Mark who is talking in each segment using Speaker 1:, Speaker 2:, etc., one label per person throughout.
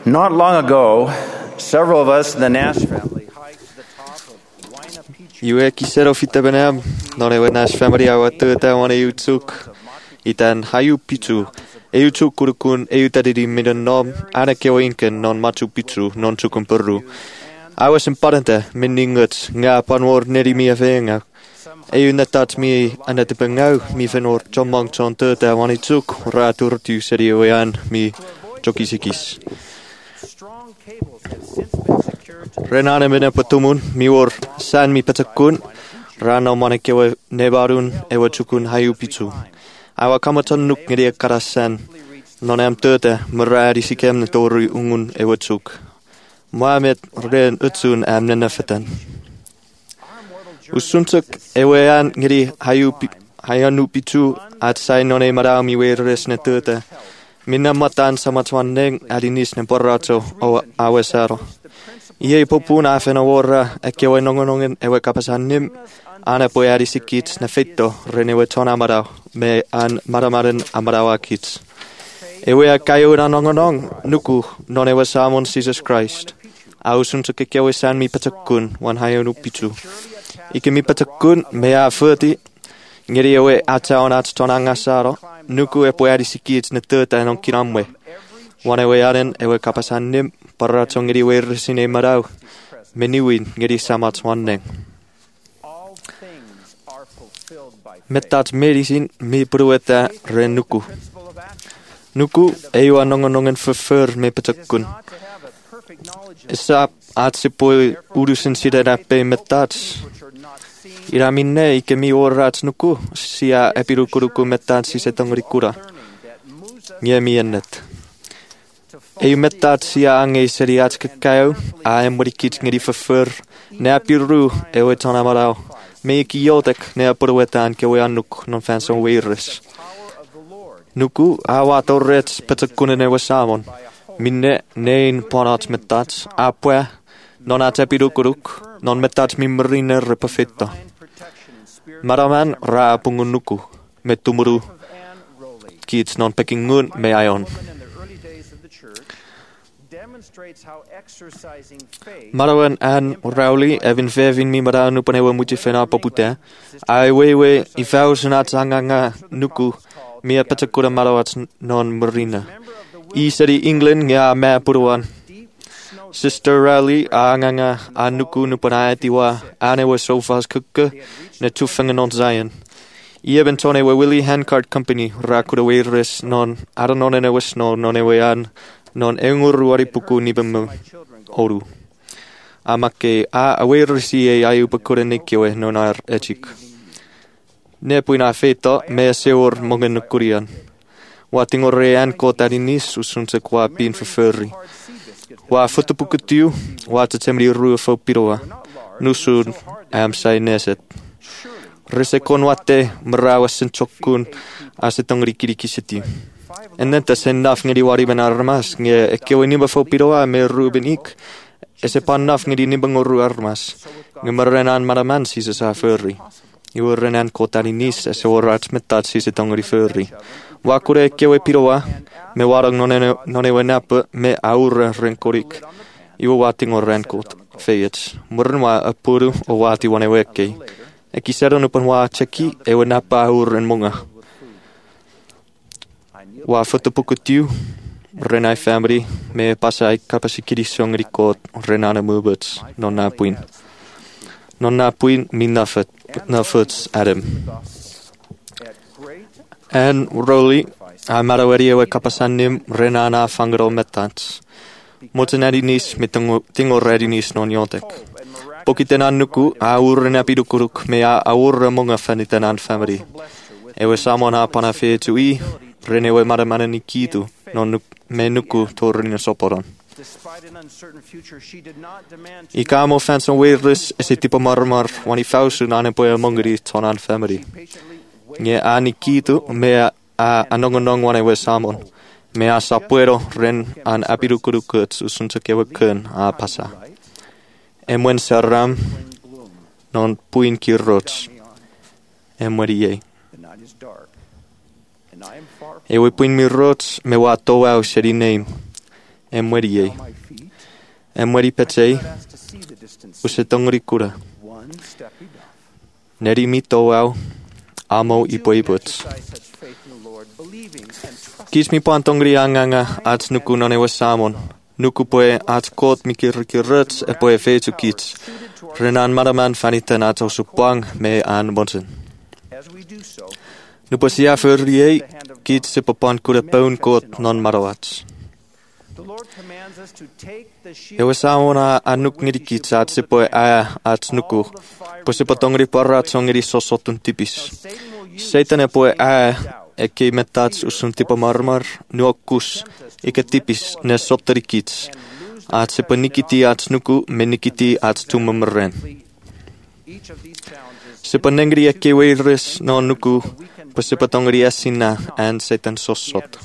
Speaker 1: Not long ago, several of us in the Nash family hiked to the top of Huayna Picchu.
Speaker 2: Iwe kisero fita benam, none we Nash family awa tuta wane yutsuk, itan hayu Picchu, eutsuk kurukun eutadidi midden nom, anakeo inken non Machu Picchu, non tsukun Peru. Awas importante, mindingut, nga panwor neri mi avenga. Eu natat mi anatipengau, mi venor chomang chon tuta wane tsuk, ra turtu seri wean mi chokisikis.
Speaker 1: Strong cables have since been secured to
Speaker 2: Renane mene patumun, mior san mi patakun, rano manekewe nebarun ewa chukun hayu Picchu. Awa kamaton nuk ngiri karasan, nonem töte, merari sikem ne toru ungun ewa chuk. Mohamed ren utsun am nenefeten. Usuntuk ewean ngiri hayanu Picchu at sai none marami weres ne töte. Minna matan samatwaneng adinis ne porrato o awesaro. Ie popuna afena worra ekewe nongonongen ewe kapasanim ana poyari sikits ne fitto renewe tona marau me an maramaren amarawa kits. Ewe a kayura nongonong nuku non ewe samon Jesus Christ. Ausuntu kekewe san mi patakun wan hayanu Picchu. Ike mi patakun me a furti ngiri ewe ataon at tonangasaro. Nuku e poyari sikits ne töta non kiramwe. Wane we aren ewe kapasanim parrato ngiri we resine marau. Meniwin ngiri samat wanneng.
Speaker 1: all things are fulfilled by
Speaker 2: Metat medisin mi prueta re nuku.
Speaker 1: principle of action.
Speaker 2: Nuku ewa nongonongen verfur me patakun.
Speaker 1: Not to have a perfect knowledge of
Speaker 2: Esa atsipoi urusin sidera pe metats.
Speaker 1: which are not seen,
Speaker 2: Iraminne ike mi orrats nuku sia epirukuruku metats si setongrikura.
Speaker 1: that moves us
Speaker 2: Nye mi ennet.
Speaker 1: to
Speaker 2: Ei metat sia ange seriats kakao a emorikit ngiri verfur. Ne apiru ewe tona marau. Me iki jotek ne apuruetaan kewe annuk non fanson weirres.
Speaker 1: power of the Lord
Speaker 2: Nuku awa torrets patakunen ewe samon. Minne nein ponat metats apue non at epirukuruk non metats mimriner repafitto.
Speaker 1: and protection in spirit
Speaker 2: Maraman ra pungun nuku metumuru
Speaker 1: of Anne Rowley.
Speaker 2: kits non pekingun me aion.
Speaker 1: Woman in the early days of the church demonstrates how exercising faith
Speaker 2: Marawan an rauli evin vevin mi maranu panewa muti fena popute. Ai wewe I vausenat hanganga nuku mi patakura marawat non marina. I seri England nga me puruan.
Speaker 1: deep snow
Speaker 2: Sister Rally anganga anuku nupanayatiwa anewa sofas kukke ne tufangan on Zion. I eben tone we Willie Handcart Company rakura weires non aranone wes non ewean non enguru puku nibemu
Speaker 1: children go
Speaker 2: oru. Amake a weirisi e ayupakura nikyo non ar echik. Ne puina feto me seor mongen kurian. Wating orean ko tarinis usunse kwa pin verfurri. Wa fotopukutiu, wa tetemri rua fo piroa. Nusun am sai neset. Resekon wate merawasen chokun asetong rikirikisiti. En nenta sen naf ngedi wari ben armas nge ekewe nimba fo piroa me ruben ik. Ese pan naf ngedi nimba ngoru armas. Nge merenan maraman si se sa furri. Iwo renan ko tarinis ese orats metat si se tongri furri. Wakure ekewe piroa me warang none napa me aura renkorik. Iwo wating o renkot feyets. Murnwa apuru o wati wane weke. Eki sero nupan wa cheki ewe napa aura monga. Wa fotopukutiu renai family me pasai kapasikiri songrikot renana mubuts non napuin. Non napuin mi nafuts Adam.
Speaker 1: at great
Speaker 2: En Rowley, a maraweri ewe kapasanim renana fangro metats. Moten edinis mit tingo redinis non yotek.
Speaker 1: and miraculous
Speaker 2: Pokitenan nuku a urren apidukuruk me a urre monga fanitenan family. Ewe samon a pana fetu I, renewe maramanani kitu, non me nuku torrina soporon.
Speaker 1: despite an uncertain future she did not demand
Speaker 2: I kamo fanson weirlis ese tipo marmar wani fausun ane poe mongri tonan family.
Speaker 1: patiently
Speaker 2: Nye ani kitu me a anongonong wane we samon. Me a sapuero ren an apirukurukut usunta kewe kun a pasa. Emwen saram
Speaker 1: bloom.
Speaker 2: non puin kirrots. Emweri ye.
Speaker 1: The night is dark and I am far
Speaker 2: Ewe puin mi rots me wa toa o seri name. wedi ei. Wedi petei, usse tongri kura. Neri mito au, amo I poibuts. Kis mi pan tongri anganga at nuku none was samon. Nuku poe at kot mikirruts e poe feetu kits. Renan maraman faniten at osupang me an bonsen. Nu pasia furriei kits se papan kura paun kot non marawats. E was samon a nuk ngiri kits at se poe at nuku. Po se patongri parrat songri sosotun tipis. Seitan e poe e kei metats usun tipa marmar nuokkus ike tipis ne sotteri kits. At se panikiti at nuku menikiti at tumamren. Se panengri e kei weiris no nuku po se patongri esina and seitan sossot.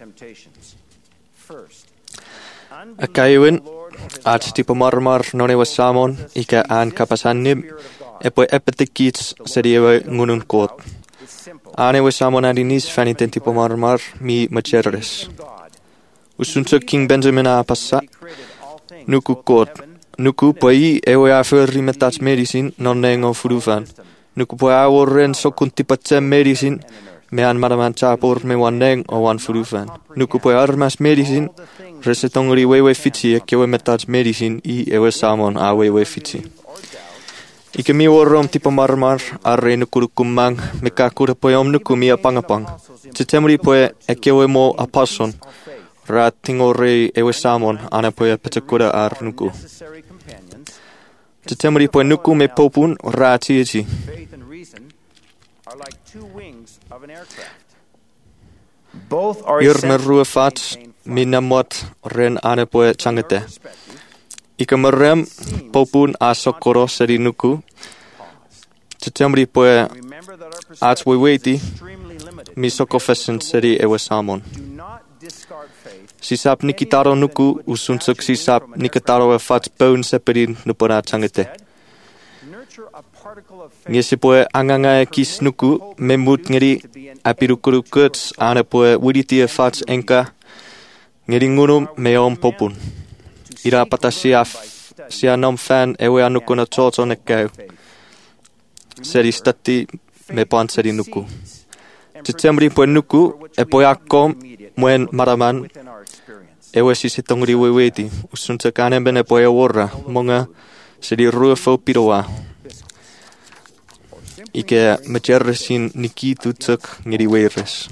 Speaker 2: A kaiwin at tipa marmar none was samon ike an kapasannim e poe epetikits seriewe ngunun kot. Ane was samon adinis faniten tipo marmar mi macheres. Usunso King Benjamin a passa. Nuku kot. Nuku poi ewe a furri metats medicine non nengo furufan. Nuku poi a worren sokun tipatsem medicine me an maraman chapor me wan neng o wan furufan. Nuku poi armas medicine resetongri wewe fitsi e kewe metats medicine I ewe samon a wewe fitsi. Ike mi worrom tipo marmar arre nuku kumang me kakura poe om nuku mi a pangapang. Titemri poe e kewe mo a pason. Ra tingo rei ewe samon ana poe petakura ar nuku. Titemri poe nuku me popun ra tieti. Irna rua fats minamot ren ana poe changete. Ika merem popun a sokoro seri nuku. Titemri poe at weweti mi sokofesen seri ewe samon. Sisap nikitaro nuku usunsuk sisap nikitaro e fats paun seperin nupora changete. Ngesi poe anganga e kis nuku memut ngeri apirukuru kuts ana poe wiriti e fats enka ngeri ngunum meom popun. Ira pata sia nom fan ewe anuku na toto ne kau. Seri stati me pan seri nuku. Titemri poe nuku e poe akom muen maraman ewe sisi tongri weweti usunta kanen bene poe worra monga seri rua fau piroa. Ike majerresin niki tutsuk ngiri weiris.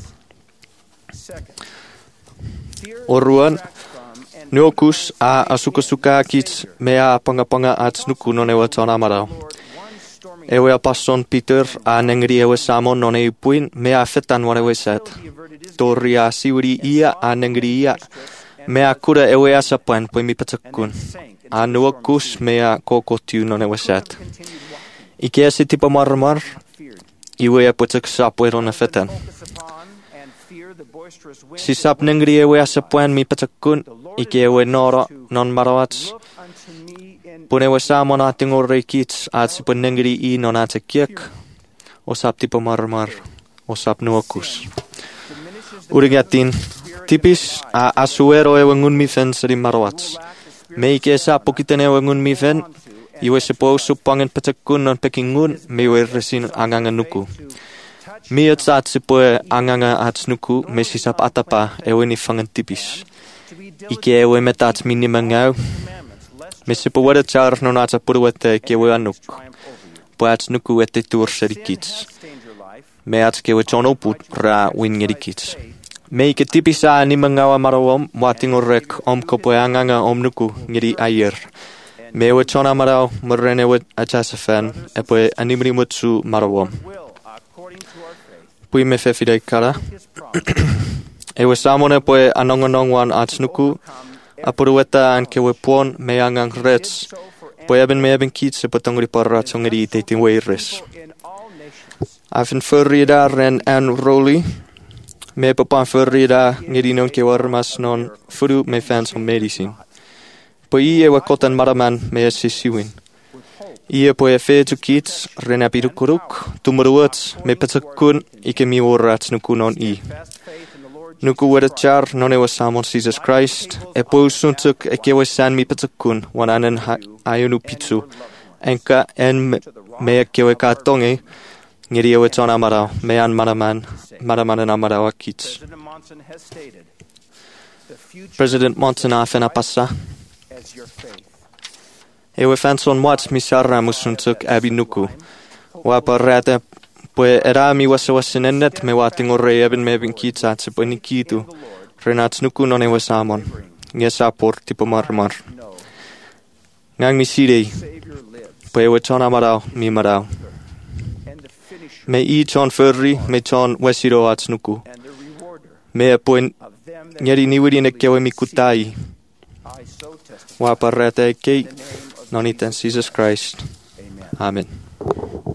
Speaker 2: Oruan nuokus a asuka kits mea panga at nuku non ewe tona marau. Ewe a passon Peter a nengri ewe samon non e puin mea fetan wan ewe set. Torri a siwiri ia a nengri ia mea kura ewe a sapan poi mi patakun. A nuokus mea kokotiu non ewe set. Ike esi tipa marmar iwe a putak sapo na fetan. Si sap nengri ewe a sapan mi patakun ike ewe nora non marawats. Pune ewe samon a tingo reikits at si pun nengri I non a tekiek o sap tipa marmar o sap nuokus. Urigatin tipis a asuero ewe ngun mifen seri marawats. Me ike sap pokiten ewe ngun mifen iwe se po supangen patakun non pekingun me iwe resin anganga nuku. Mi at saat se poe anganga at nuku me sisap atapa ewe ni fangen tipis. Ike ewe metat minimangau. Me se po wada char non ata puruete ke ewe anuk. Po at nuku ete tur serikits. Me at ke ewe chono put ra wingerikits. Me ike tipisa ni mangawa marawom wating orek om ko poe anganga om nuku ngiri ayer. Me ewe chona marau marren ewe achasafen e poe animri mutsu marawom. Pui me fefidei kara. Ewe samone poe anongonongwan at nuku. Apurueta an kewe puon me angang rets. Poe eben me eben kits e potongri parra tongeri teitin weiris. Afen furrida ren an roli. Me papan furrida ngeri non ke warmas non furu me fans on medicine. Poe ewe kotan maraman me esi siwin. Ie poe feetu kits ren apirukuruk. Tumuruats me patakun ike mi warrats nuku non I. Nuku weda char none was samon Jesus Christ. E po suntuk e kewe san mi patakun wananen ayunu pitsu. Enka en mea kewe katonge ngiri ewe tona marau mean maramanen amarau akits. President Monson afena passa. Ewe fanson wat mi sarra musuntuk abi nuku. Wapa rata pue era mi wasawasinennet me wating orre eben me bin kitsa tse pue nikitu. Renats nuku non ewe samon. Ngesa por tipo marmar. Ngang mi sidei. Pue ewe tona marau mi marau. Me I chon furri me chon wesiro ats nuku. Me pue ngeri niwiri ne kewe mi kutai. Wapa rata e kei. Non iten Jesus Christ. Amen.